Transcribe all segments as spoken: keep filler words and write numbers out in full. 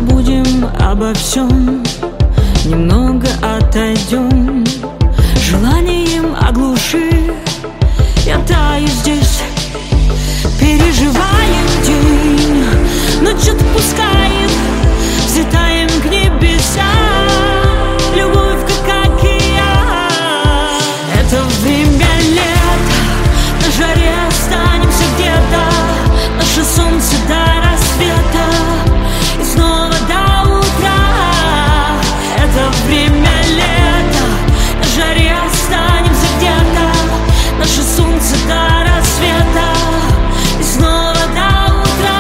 забудем обо всем, немного отойдем, желанием оглуши. Я таю здесь, переживаем день, ночь отпускает, взлетаем к небесам. Любовь как океан, это время лета, на жаре останемся где-то, наше солнце до рассвета и снова до утра. Это время лета, на жаре останемся где-то, наше солнце до рассвета и снова до утра.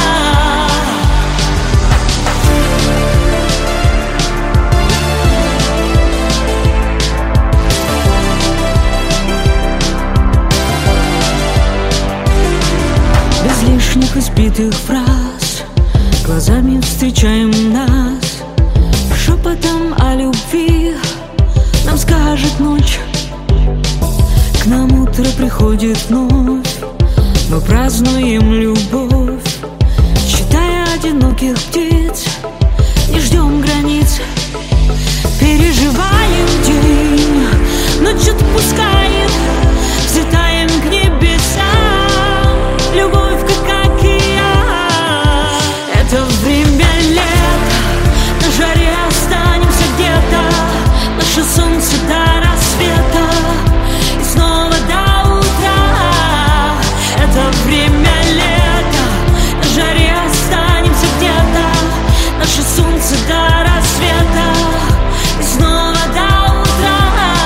Без лишних избитых фраз глазами встречаем нас, шепотом о любви нам скажет ночь. К нам утро приходит вновь, мы празднуем любовь, читая одиноких птиц, не ждем границ. Переживаем день, ночь отпускает, взлетаем к небесам. Любовь как океан, это время лета, на жаре останемся где-то, наше солнце до рассвета и снова до утра. Это время лета, на жаре останемся где-то, наше солнце до рассвета и снова до утра.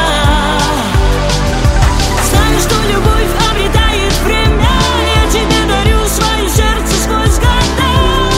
Знаю, что любовь обретает время, я тебе дарю свое сердце сквозь года.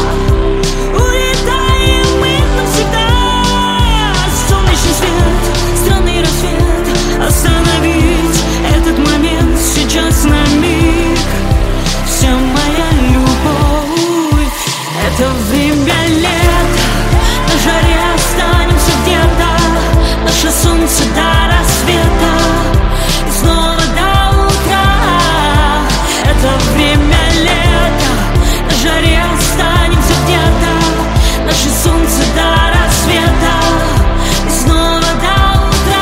Улетаем мы навсегда, солнечный свет, странный рассвет, остановить этот момент сейчас на миг. Вся моя любовь, это время лета, на жаре останемся где-то, наше солнце до рассвета и снова до утра. Это время лета, на жаре останемся где-то, наше солнце до рассвета и снова до утра.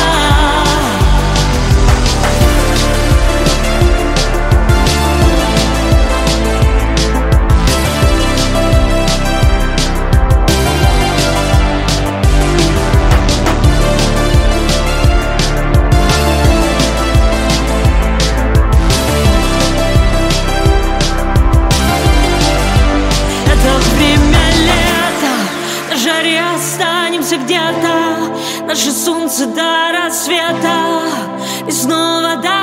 Останемся где-то, наше солнце до рассвета и снова до